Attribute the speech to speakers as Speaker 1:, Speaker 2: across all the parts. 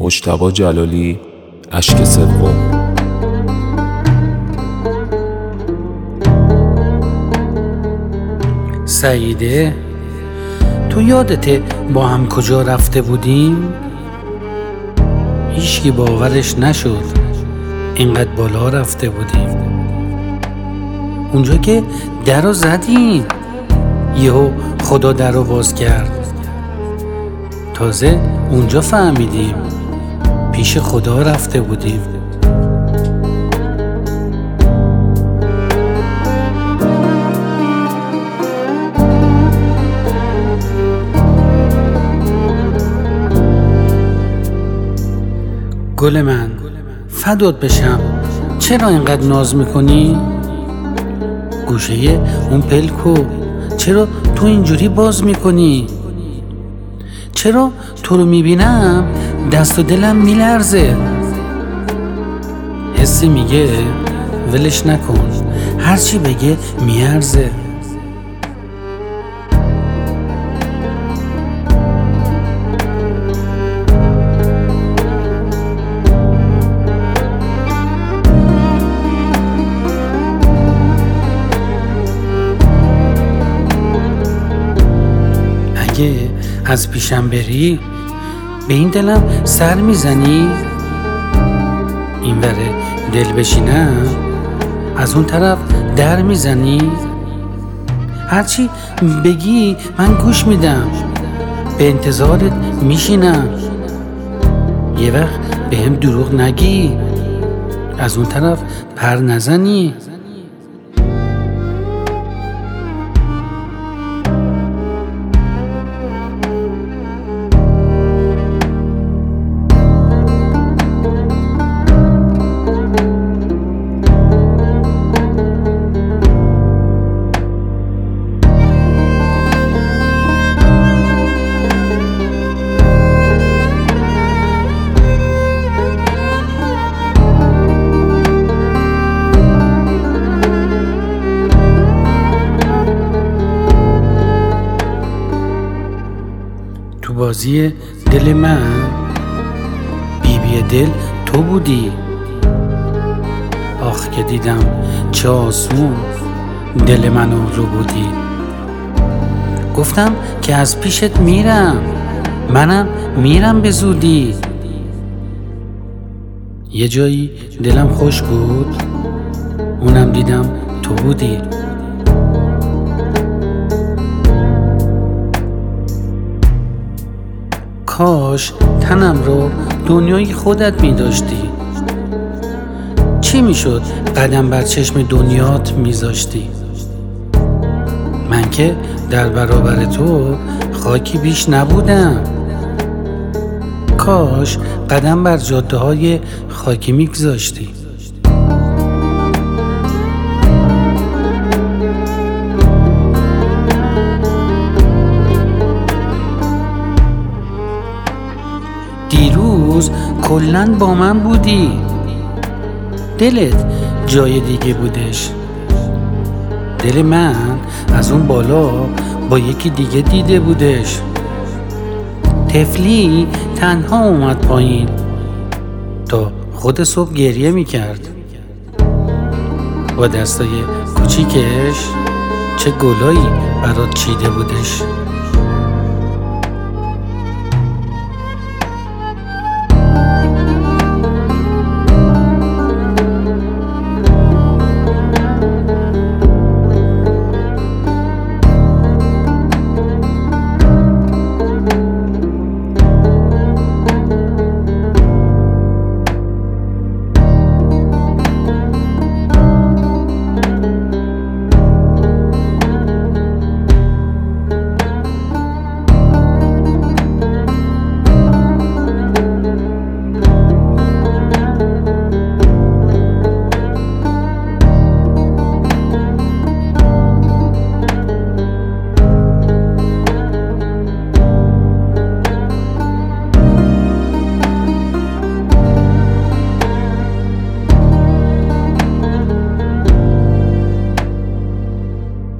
Speaker 1: مجتبی جلالی، اشک سوم.
Speaker 2: سعیده، تو یادته با هم کجا رفته بودیم؟ هیچکی باورش نشد اینقدر بالا رفته بودیم. اونجا که در رو زدیم یهو خدا در رو باز کرد. تازه اونجا فهمیدیم پیش خدا رفته بودیم. گل من، فدات بشم، چرا اینقدر ناز میکنی؟ گوشه اون پلکو چرا تو اینجوری باز میکنی؟ چرا تو رو میبینم دست و دلم میلرزه؟ حسی میگه ولش نکن، هرچی بگه میارزه. اگه از پیشم بری به این دلم سر میزنی؟ این وره دل بشینم از اون طرف در میزنی؟ هرچی بگی من گوش میدم، به انتظارت میشینم. یه وقت به هم دروغ نگی، از اون طرف پر نزنی. تو بازی دل من بیبی دل تو بودی. آخ که دیدم چه آسون دل منو رو بودی. گفتم که از پیشت میرم، منم میرم به زودی. یه جایی دلم خوش بود، اونم دیدم تو بودی. کاش تنم رو دنیای خودت می داشتی. چی می شد قدم بر چشم دنیات می زاشتی؟ من که در برابر تو خاکی بیش نبودم. کاش قدم بر جاده های خاکی می گذاشتی. دیروز کلن با من بودی، دلت جای دیگه بودش. دل من از اون بالا با یکی دیگه دیده بودش. طفلی تنها اومد پایین تا خود صبح گریه میکرد. با دستای کوچیکش چه گلایی برات چیده بودش.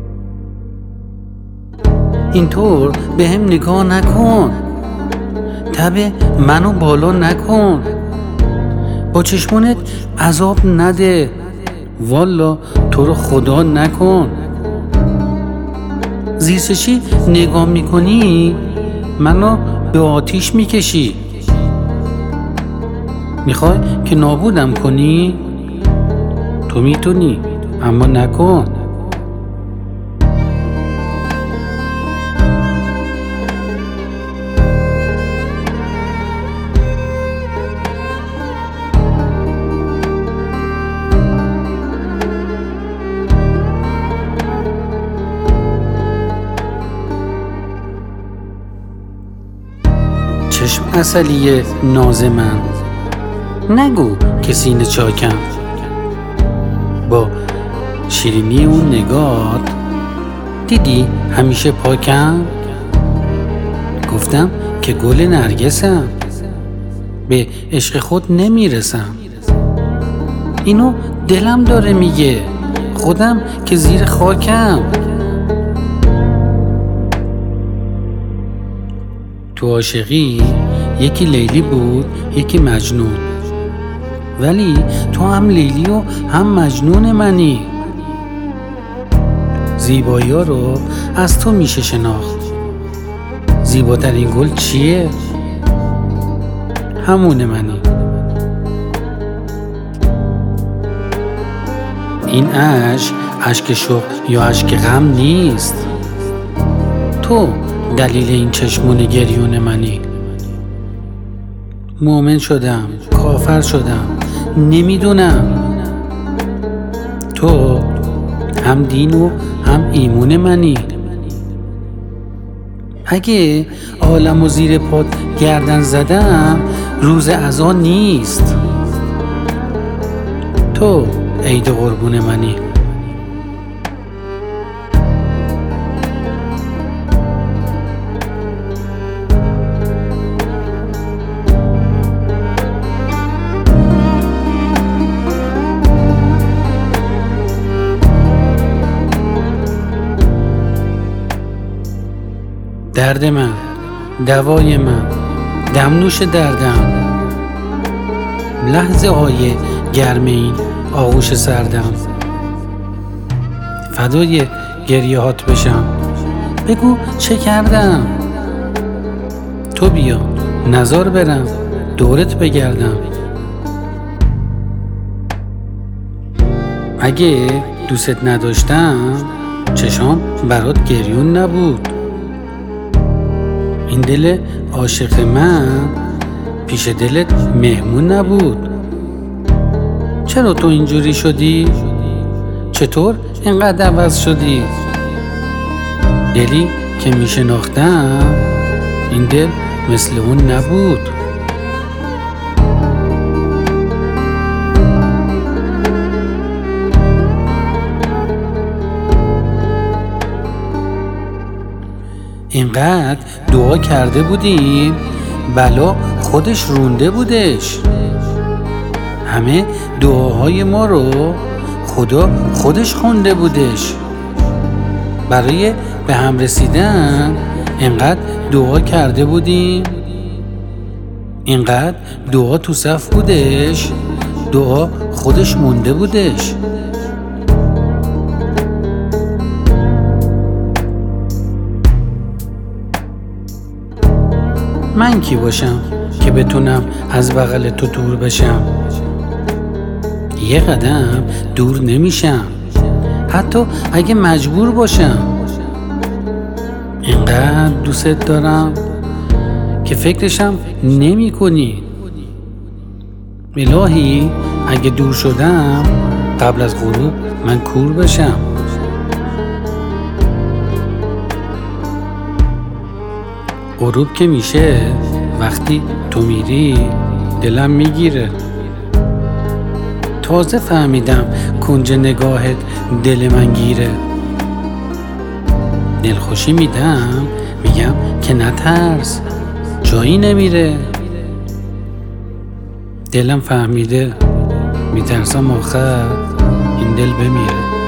Speaker 2: اینطور به هم نگاه نکن. تب منو بالا نکن، با چشمونت عذاب نده، والا تو رو خدا نکن. زیر چشی نگاه میکنی منو به آتیش میکشی. میخوای که نابودم کنی؟ تو میتونی اما نکن. چشم عسلی ناز من، نگو که سینه چاکم. با شیرینی اون نگات دیدی همیشه پاکم. گفتم که گل نرگسم، به عشق خود نمیرسم. اینو دلم داره میگه، خودم که زیر خاکم. تو عاشقی یکی لیلی بود یکی مجنون، ولی تو هم لیلی و هم مجنون منی. زیبایی ها رو از تو میشه شناخت. زیباترین گل چیه؟ همون منی. این اشک شوق یا اشک غم نیست. تو دلیل این چشمون گریون منی. مؤمن شدم، کافر شدم، نمیدونم. تو هم دین و هم ایمون منی. اگه عالم و زیر پات گردن زدم روز عزا نیست. تو عید قربون منی. درد من، دوای من، دمنوش دردم، لحظه های گرم این آغوش سردم. فدای گریه هات بشم، بگو چه کردم. تو بیا نزار برم دورت بگردم. اگه دوست نداشتم چشام برات گریون نبود. این دل عاشق من پیش دلت مهمون نبود. چرا تو اینجوری شدی؟ چطور اینقدر عوض شدی؟ دلی که میشناختم این دل مثل اون نبود. اینقدر دعا کرده بودیم بلا خودش رونده بودش. همه دعاهای ما رو خدا خودش خونده بودش. برای به هم رسیدن اینقدر دعا کرده بودیم، اینقدر دعا تو صف بودش، دعا خودش مونده بودش. من کی باشم که بتونم از بغل تو دور بشم؟ یه قدم دور نمیشم حتی اگه مجبور باشم. اینقدر دوست دارم که فکرشم نمی کنی. الهی اگه دور شدم قبل از غروب من کور بشم. غروب که میشه وقتی تو میری دلم میگیره. تازه فهمیدم کنج نگاهت دل من گیره. دلخوشی میدم میگم که نترس جایی نمیره. دلم فهمیده میترسم آخر این دل بمیره.